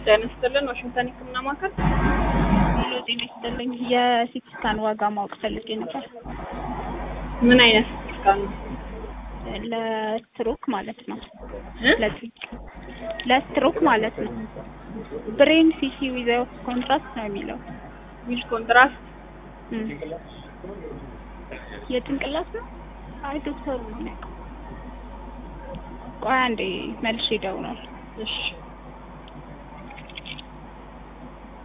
ጤና ይስጥልን ዋሽንግተን ህክምና ማዕከል። ሄሎ ጤና ይስጥልኝ። የሲቲ ስካን ዋጋ ማወቅ ፈልጌ ነበር። ምን አይነት ስካን ነው? ለስትሮክ ማለት ነው። ለስትሮክ ማለት ነው። ብሬን ሲቲ ዊዛውት ኮንትራስት ነው የሚለው። ዊዝ ኮንትራስት የጭንቅላት ነው? አይ ዶክተሩ ነው የሚያውቀው። ቆይ አንዴ መልሼ እደውላለሁ። እሺ